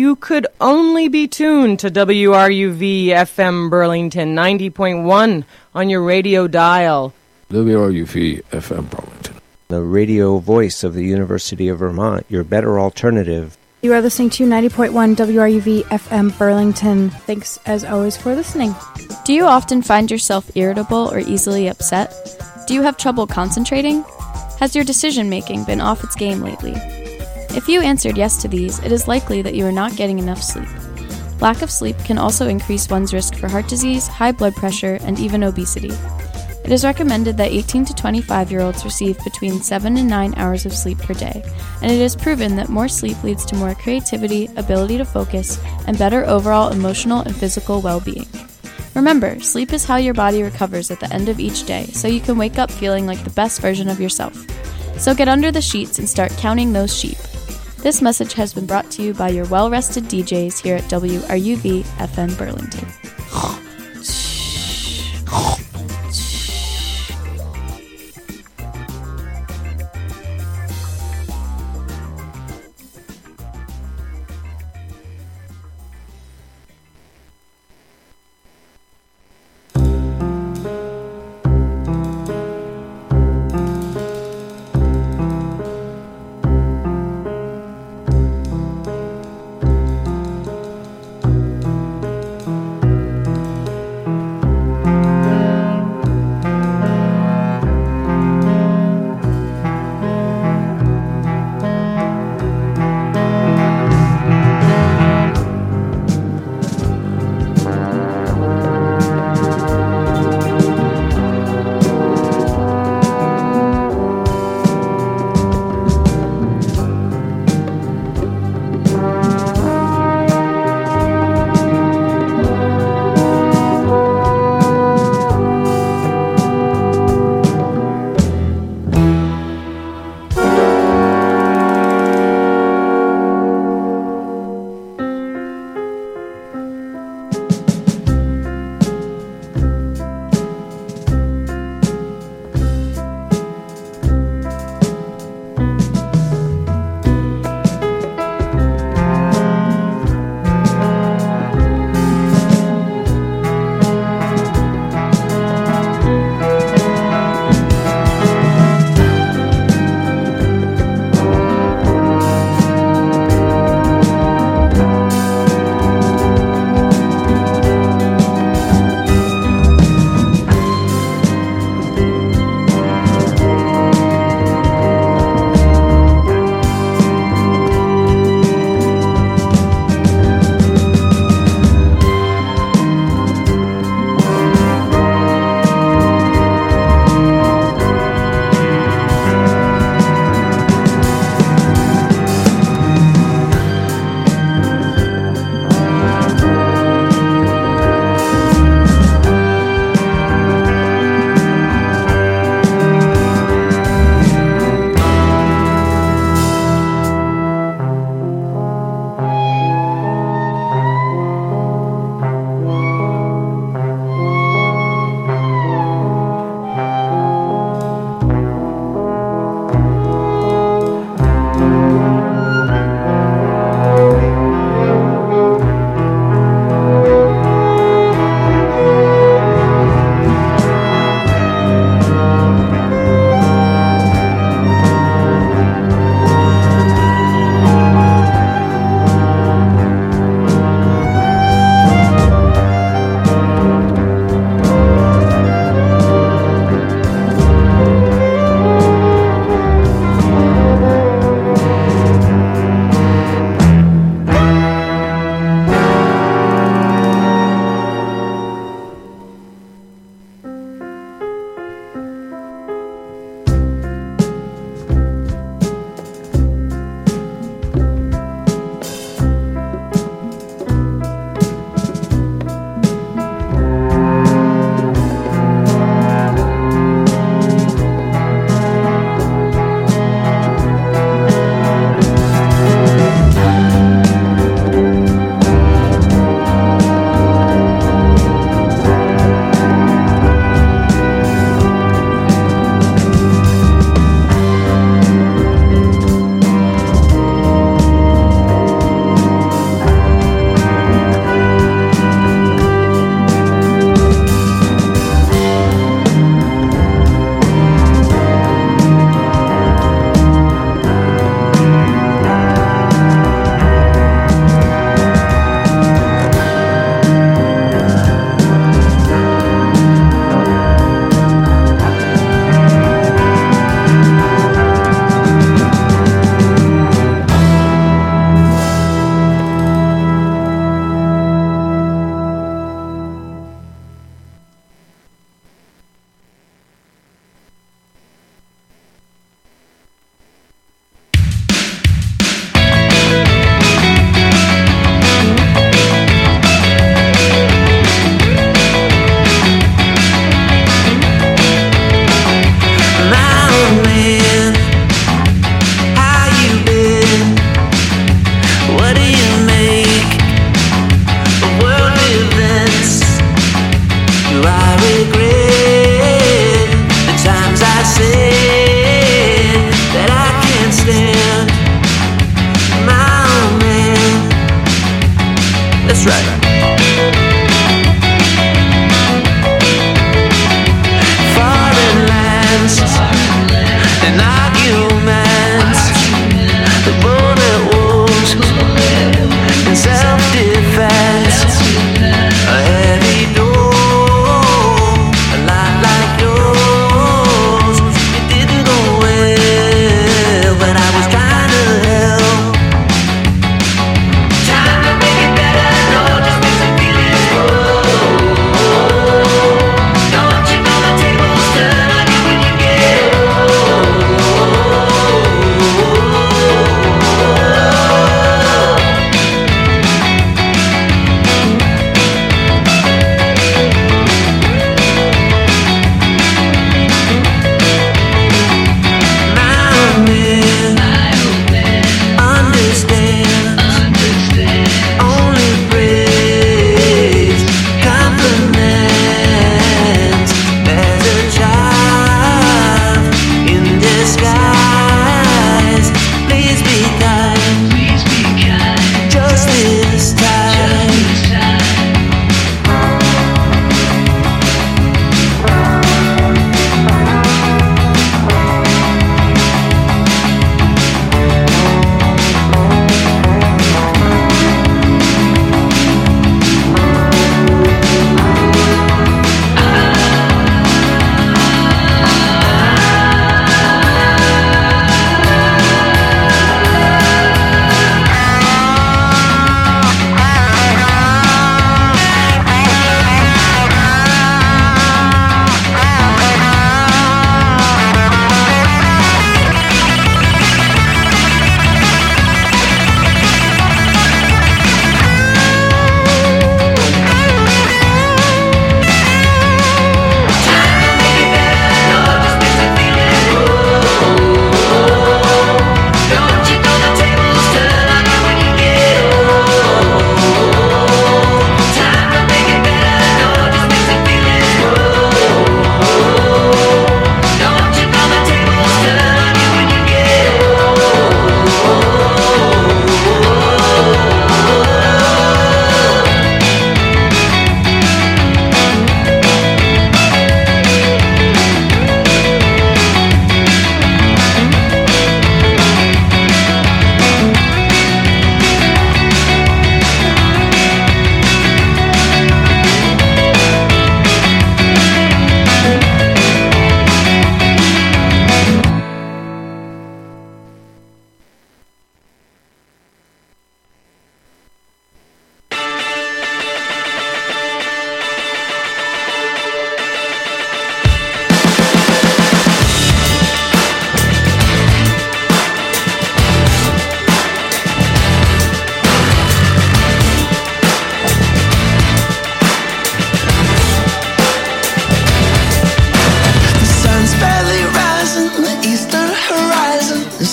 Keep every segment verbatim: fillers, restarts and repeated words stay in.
you could only be tuned to W R U V F M Burlington ninety point one on your radio dial. W R U V F M Burlington, the radio voice of the University of Vermont, your better alternative. You are listening to ninety point one W R U V F M Burlington. Thanks, as always, for listening. Do you often find yourself irritable or easily upset? Do you have trouble concentrating? Has your decision-making been off its game lately? If you answered yes to these, it is likely that you are not getting enough sleep. Lack of sleep can also increase one's risk for heart disease, high blood pressure, and even obesity. It is recommended that eighteen to twenty-five-year-olds receive between seven and nine hours of sleep per day, and it is proven that more sleep leads to more creativity, ability to focus, and better overall emotional and physical well-being. Remember, sleep is how your body recovers at the end of each day, so you can wake up feeling like the best version of yourself. So get under the sheets and start counting those sheep. This message has been brought to you by your well-rested D Js here at W R U V F M Burlington.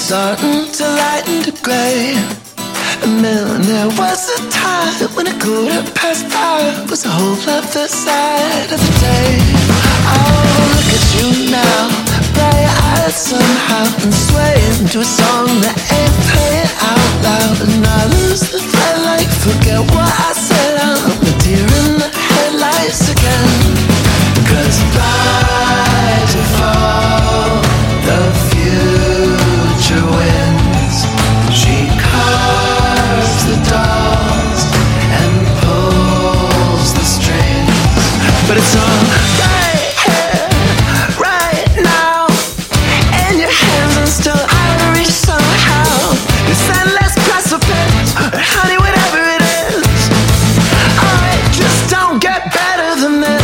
starting to lighten to grey. And then there was a time when a quarter past five was a whole other side of the day. Oh, look at you now, bright-eyed somehow, and swaying to a song that ain't playing out loud. And I lose the thread like forget what I said. I'm a deer in the headlights again. Cause by default, the future wins. She carves the dolls and pulls the strings. But it's all right here, right now, in your hands and still out of reach somehow. This endless precipice, honey, whatever it is. Alright, just don't get better than this.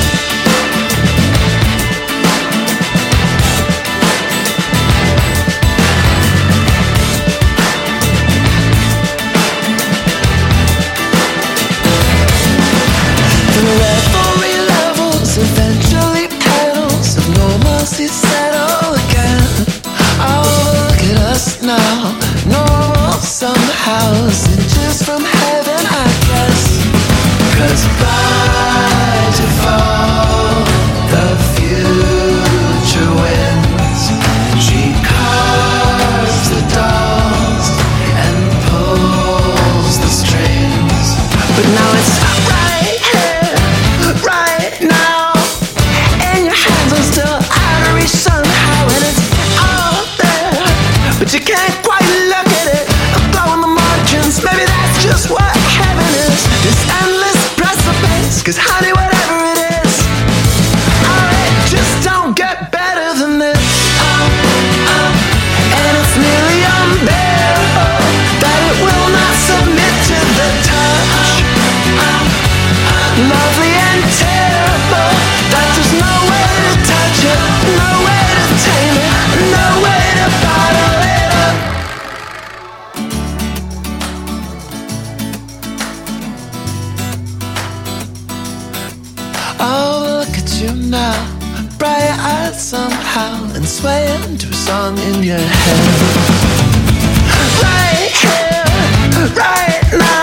Eventually petals of normalcy settle again. Oh, look at us now, normal somehow, inches from heaven, I guess. Cause by default, the future wins. She carves the dolls and pulls the strings. But now it's right here, right now, still out of reach somehow, and it's all there, but you can't quite look at it. I'm blowing the margins, maybe that's just what heaven is. This endless precipice, cause honey, whatever it is, alright, just don't get better than this. Oh, oh, and it's nearly unbearable that it will not submit to the touch. Oh, oh, lovely and terrible, that there's no way to touch it, no way to tame it, no way to bottle it up. Oh, look at you now, bright-eyed somehow, and swaying to a song in your head. Right here, right now.